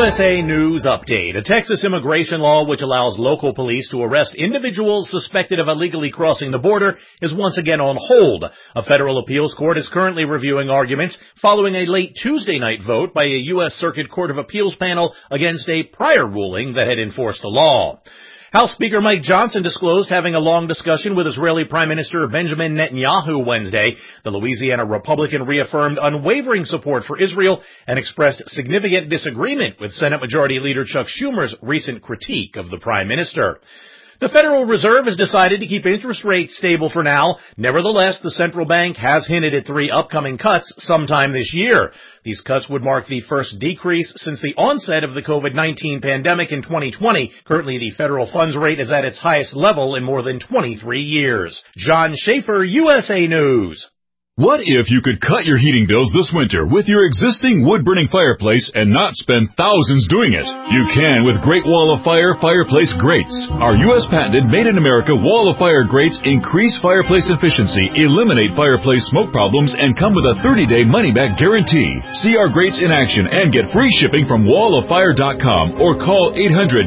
USA News Update. A Texas immigration law which allows local police to arrest individuals suspected of illegally crossing the border is once again on hold. A federal appeals court is currently reviewing arguments following a late Tuesday night vote by a U.S. Circuit Court of Appeals panel against a prior ruling that had enforced the law. House Speaker Mike Johnson disclosed having a long discussion with Israeli Prime Minister Benjamin Netanyahu Wednesday. The Louisiana Republican reaffirmed unwavering support for Israel and expressed significant disagreement with Senate Majority Leader Chuck Schumer's recent critique of the Prime Minister. The Federal Reserve has decided to keep interest rates stable for now. Nevertheless, the central bank has hinted at 3 upcoming cuts sometime this year. These cuts would mark the first decrease since the onset of the COVID-19 pandemic in 2020. Currently, the federal funds rate is at its highest level in more than 23 years. John Schaefer, USA News. What if you could cut your heating bills this winter with your existing wood-burning fireplace and not spend thousands doing it? You can with Great Wall of Fire fireplace grates. Our U.S. patented made-in-America Wall of Fire grates increase fireplace efficiency, eliminate fireplace smoke problems, and come with a 30-day money-back guarantee. See our grates in action and get free shipping from walloffire.com or call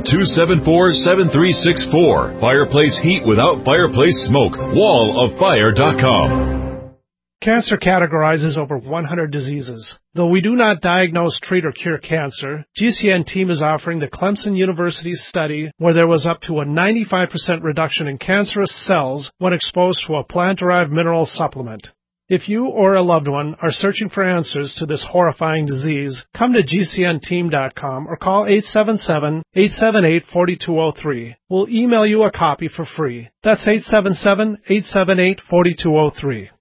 800-274-7364. Fireplace heat without fireplace smoke. walloffire.com. Cancer categorizes over 100 diseases. Though we do not diagnose, treat, or cure cancer, GCN team is offering the Clemson University study where there was up to a 95% reduction in cancerous cells when exposed to a plant-derived mineral supplement. If you or a loved one are searching for answers to this horrifying disease, come to GCNteam.com or call 877-878-4203. We'll email you a copy for free. That's 877-878-4203.